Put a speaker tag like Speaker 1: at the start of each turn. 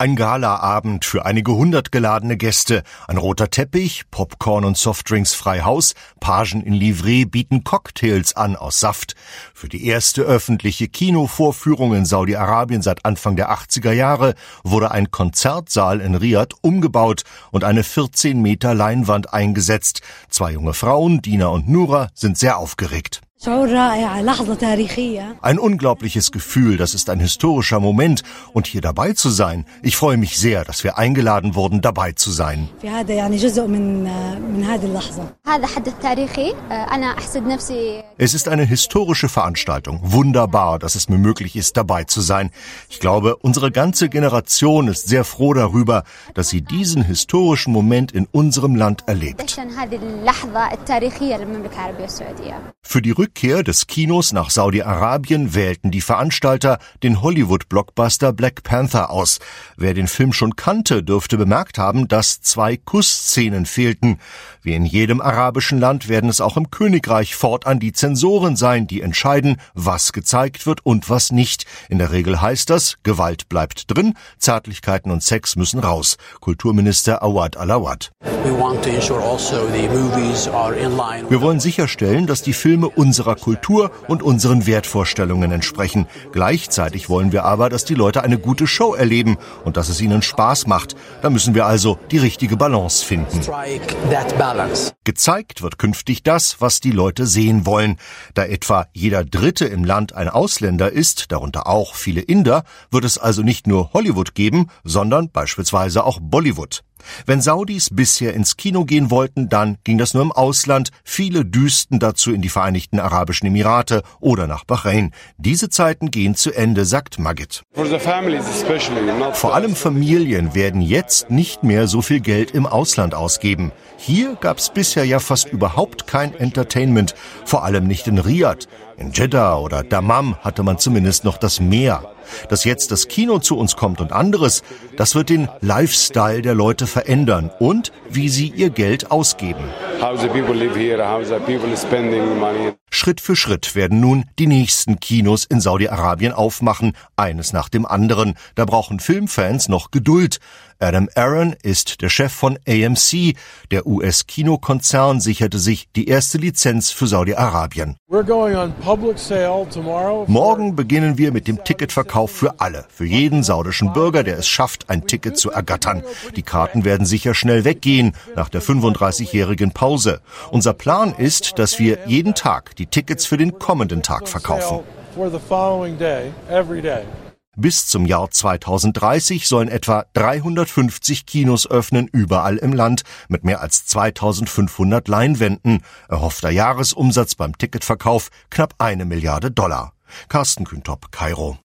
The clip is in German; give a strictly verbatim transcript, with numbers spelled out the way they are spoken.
Speaker 1: Ein Galaabend für einige hundert geladene Gäste, ein roter Teppich, Popcorn und Softdrinks frei Haus, Pagen in Livree bieten Cocktails an aus Saft. Für die erste öffentliche Kinovorführung in Saudi-Arabien seit Anfang der achtziger Jahre wurde ein Konzertsaal in Riad umgebaut und eine vierzehn Meter Leinwand eingesetzt. Zwei junge Frauen, Dina und Nura, sind sehr aufgeregt. Ein unglaubliches Gefühl, das ist ein historischer Moment und hier dabei zu sein. Ich freue mich sehr, dass wir eingeladen wurden, dabei zu sein. Es ist eine historische Veranstaltung. Wunderbar, dass es mir möglich ist, dabei zu sein. Ich glaube, unsere ganze Generation ist sehr froh darüber, dass sie diesen historischen Moment in unserem Land erlebt. Für die Rückkehr des Kinos nach Saudi-Arabien wählten die Veranstalter den Hollywood-Blockbuster Black Panther aus. Wer den Film schon kannte, dürfte bemerkt haben, dass zwei Kussszenen fehlten. Wie in jedem arabischen Land werden es auch im Königreich fortan die Zensoren sein, die entscheiden, was gezeigt wird und was nicht. In der Regel heißt das, Gewalt bleibt drin, Zärtlichkeiten und Sex müssen raus. Kulturminister Awad Al-Awad. Wir wollen sicherstellen, dass die Filme unserer Kultur und unseren Wertvorstellungen entsprechen. Gleichzeitig wollen wir aber, dass die Leute eine gute Show erleben und dass es ihnen Spaß macht. Da müssen wir also die richtige Balance finden. Gezeigt wird künftig das, was die Leute sehen wollen. Da etwa jeder Dritte im Land ein Ausländer ist, darunter auch viele Inder, wird es also nicht nur Hollywood geben, sondern beispielsweise auch Bollywood. Wenn Saudis bisher ins Kino gehen wollten, dann ging das nur im Ausland. Viele düsten dazu in die Vereinigten Arabischen Emirate oder nach Bahrain. Diese Zeiten gehen zu Ende, sagt Magid. Vor allem Familien werden jetzt nicht mehr so viel Geld im Ausland ausgeben. Hier gab es bisher ja fast überhaupt kein Entertainment, vor allem nicht in Riad. In Jeddah oder Dammam hatte man zumindest noch das Meer. Dass jetzt das Kino zu uns kommt und anderes, das wird den Lifestyle der Leute verändern und wie sie ihr Geld ausgeben. Schritt für Schritt werden nun die nächsten Kinos in Saudi-Arabien aufmachen, eines nach dem anderen. Da brauchen Filmfans noch Geduld. Adam Aron ist der Chef von A M C. Der U S-Kinokonzern sicherte sich die erste Lizenz für Saudi-Arabien. Morgen beginnen wir mit dem Ticketverkauf für alle, für jeden saudischen Bürger, der es schafft, ein Ticket zu ergattern. Die Karten werden sicher schnell weggehen nach der fünfunddreißigjährigen Pause. Unser Plan ist, dass wir jeden Tag die Tickets für den kommenden Tag verkaufen. Bis zum Jahr zweitausenddreißig sollen etwa dreihundertfünfzig Kinos öffnen, überall im Land, mit mehr als zweitausendfünfhundert Leinwänden. Erhoffter Jahresumsatz beim Ticketverkauf knapp eine Milliarde Dollar. Carsten Kühntop, Kairo.